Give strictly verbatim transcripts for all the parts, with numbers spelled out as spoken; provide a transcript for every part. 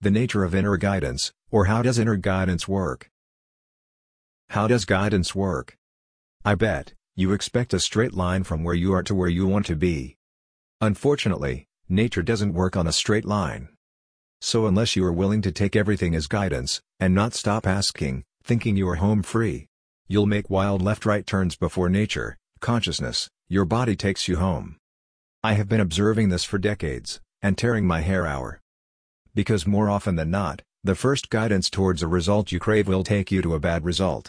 The nature of inner guidance, or how does inner guidance work? How does guidance work? I bet you expect a straight line from where you are to where you want to be. Unfortunately, nature doesn't work on a straight line. So unless you are willing to take everything as guidance, and not stop asking, thinking you are home free, you'll make wild left-right turns before nature, consciousness, your body takes you home. I have been observing this for decades, and tearing my hair out. Because more often than not, the first guidance towards a result you crave will take you to a bad result.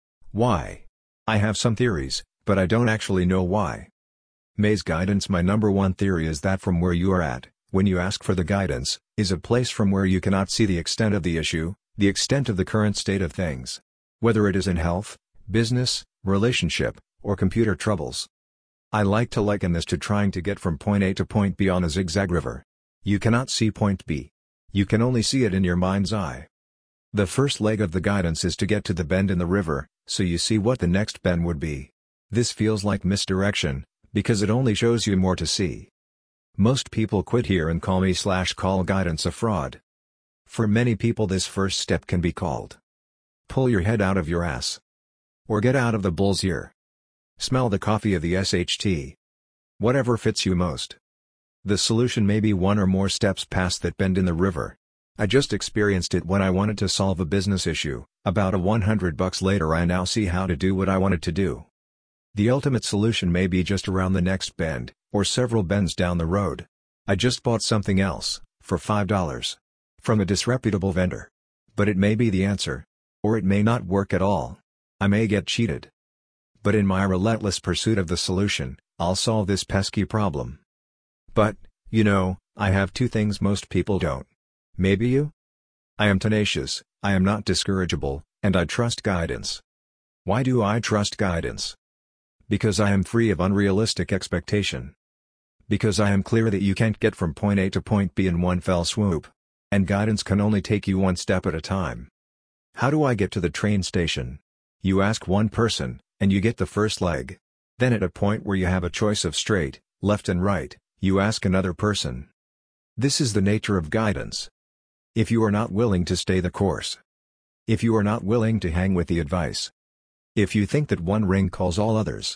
Why? I have some theories, but I don't actually know why. May's guidance. My number one theory is that from where you are at, when you ask for the guidance, is a place from where you cannot see the extent of the issue, the extent of the current state of things. Whether it is in health, business, relationship, or computer troubles. I like to liken this to trying to get from point A to point B on a zigzag river. You cannot see point B. You can only see it in your mind's eye. The first leg of the guidance is to get to the bend in the river, so you see what the next bend would be. This feels like misdirection, because it only shows you more to see. Most people quit here and call me slash call guidance a fraud. For many people this first step can be called pull your head out of your ass. Or get out of the bull's ear. Smell the coffee of the S H T. Whatever fits you most. The solution may be one or more steps past that bend in the river. I just experienced it when I wanted to solve a business issue. About a one hundred bucks later I now see how to do what I wanted to do. The ultimate solution may be just around the next bend, or several bends down the road. I just bought something else, for five dollars. From a disreputable vendor. But it may be the answer. Or it may not work at all. I may get cheated. But in my relentless pursuit of the solution, I'll solve this pesky problem. But, you know, I have two things most people don't. Maybe you? I am tenacious, I am not discourageable, and I trust guidance. Why do I trust guidance? Because I am free of unrealistic expectation. Because I am clear that you can't get from point A to point B in one fell swoop. And guidance can only take you one step at a time. How do I get to the train station? You ask one person, and you get the first leg. Then at a point where you have a choice of straight, left and right, you ask another person. This is the nature of guidance. If you are not willing to stay the course. If you are not willing to hang with the advice. If you think that one ring calls all others.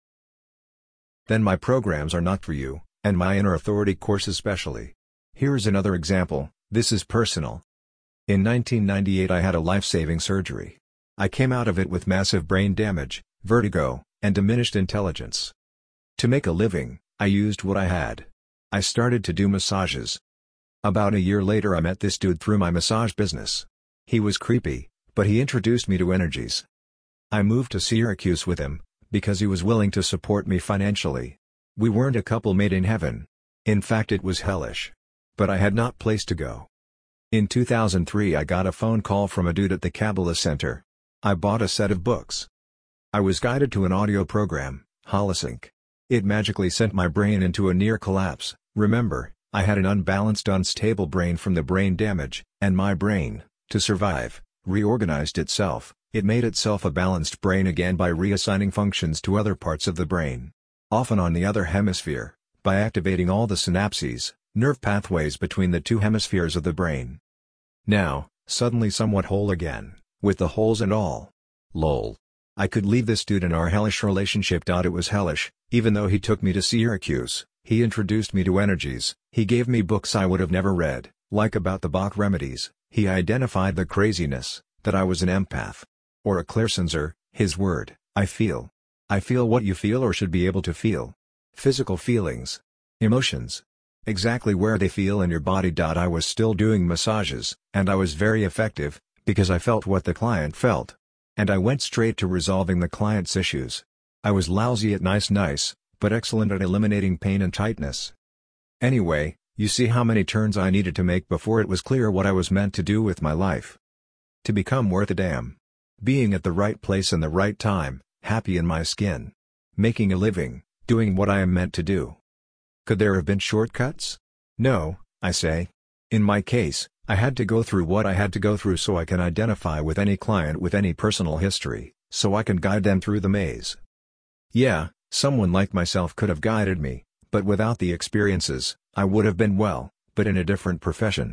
Then my programs are not for you, and my Inner Authority course especially. Here is another example, this is personal. In nineteen ninety-eight I had a life-saving surgery. I came out of it with massive brain damage, vertigo, and diminished intelligence. To make a living, I used what I had. I started to do massages. About a year later I met this dude through my massage business. He was creepy, but he introduced me to energies. I moved to Syracuse with him, because he was willing to support me financially. We weren't a couple made in heaven. In fact it was hellish. But I had not place to go. In two thousand three I got a phone call from a dude at the Kabbalah Center. I bought a set of books. I was guided to an audio program, Holosync. It magically sent my brain into a near collapse. Remember, I had an unbalanced unstable brain from the brain damage, and my brain, to survive, reorganized itself. It made itself a balanced brain again by reassigning functions to other parts of the brain. Often on the other hemisphere, by activating all the synapses, nerve pathways between the two hemispheres of the brain. Now, suddenly somewhat whole again, with the holes and all. Lol. I could leave this dude in our hellish relationship. It was hellish, even though he took me to Syracuse, he introduced me to energies, he gave me books I would have never read, like about the Bach remedies, he identified the craziness, that I was an empath. Or a clairsensor, his word, I feel. I feel what you feel or should be able to feel. Physical feelings. Emotions. Exactly where they feel in your body. I was still doing massages, and I was very effective, because I felt what the client felt. And I went straight to resolving the client's issues. I was lousy at nice nice, but excellent at eliminating pain and tightness. Anyway, you see how many turns I needed to make before it was clear what I was meant to do with my life. To become worth a damn. Being at the right place in the right time, happy in my skin. Making a living, doing what I am meant to do. Could there have been shortcuts? No, I say. In my case, I had to go through what I had to go through so I can identify with any client with any personal history, so I can guide them through the maze. Yeah, someone like myself could have guided me, but without the experiences, I would have been well, but in a different profession.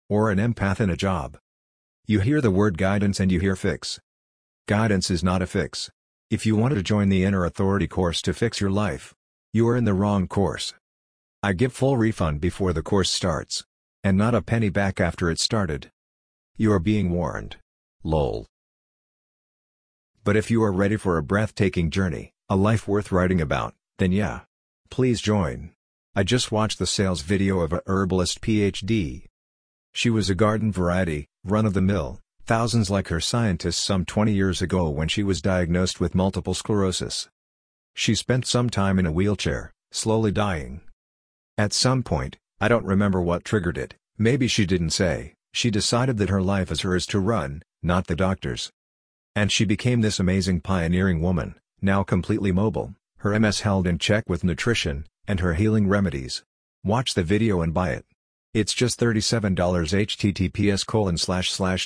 Or an empath in a job? You hear the word guidance and you hear fix. Guidance is not a fix. If you wanted to join the Inner Authority course to fix your life, you are in the wrong course. I give full refund before the course starts. And not a penny back after it started. You are being warned. Lol. But if you are ready for a breathtaking journey, a life worth writing about, then yeah. Please join. I just watched the sales video of a herbalist PhD. She was a garden variety, run-of-the-mill, thousands like her scientists some twenty years ago when she was diagnosed with multiple sclerosis. She spent some time in a wheelchair, slowly dying. At some point, I don't remember what triggered it, maybe she didn't say, she decided that her life is hers to run, not the doctor's. And she became this amazing pioneering woman, now completely mobile, her M S held in check with nutrition, and her healing remedies. Watch the video and buy it. It's just thirty-seven dollars. https colon slash slash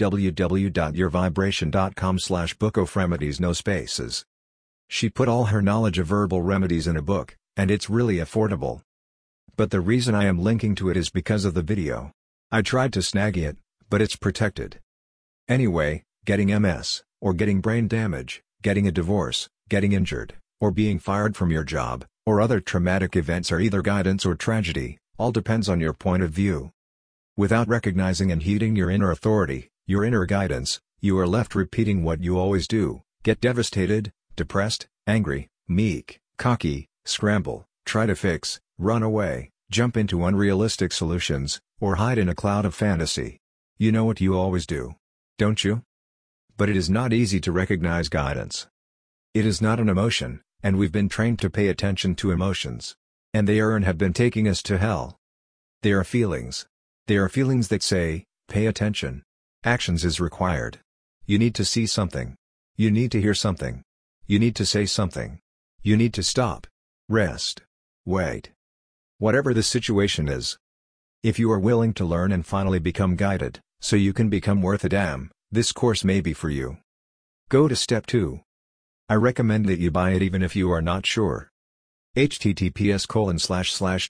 www.yourvibration.com slash book of remedies no spaces. She put all her knowledge of herbal remedies in a book, and it's really affordable. But the reason I am linking to it is because of the video. I tried to snag it, but it's protected. Anyway, getting M S, or getting brain damage, getting a divorce, getting injured, or being fired from your job, or other traumatic events are either guidance or tragedy, all depends on your point of view. Without recognizing and heeding your inner authority, your inner guidance, you are left repeating what you always do, get devastated, depressed, angry, meek, cocky, scramble, try to fix, run away, jump into unrealistic solutions, or hide in a cloud of fantasy. You know what you always do, don't you? But it is not easy to recognize guidance. It is not an emotion, and we've been trained to pay attention to emotions. And they are and have been taking us to hell. They are feelings. They are feelings that say, pay attention. Actions is required. You need to see something. You need to hear something. You need to say something. You need to stop. Rest. Wait. Whatever the situation is. If you are willing to learn and finally become guided, so you can become worth a damn, this course may be for you. Go to step two. I recommend that you buy it even if you are not sure. https colon slash slash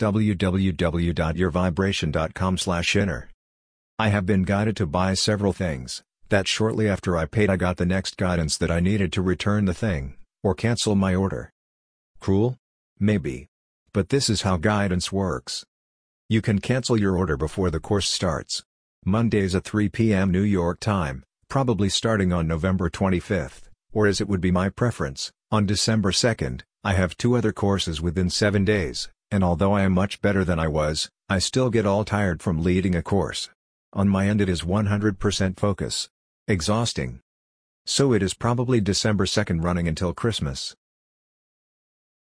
www.yourvibration.com slash inner. I have been guided to buy several things, that shortly after I paid I got the next guidance that I needed to return the thing, or cancel my order. Cruel? Maybe. But this is how guidance works. You can cancel your order before the course starts. Mondays at three p m New York time, probably starting on November twenty-fifth, or as it would be my preference, on December second. I have two other courses within seven days, and although I am much better than I was, I still get all tired from leading a course. On my end it is one hundred percent focus. Exhausting. So it is probably December second running until Christmas.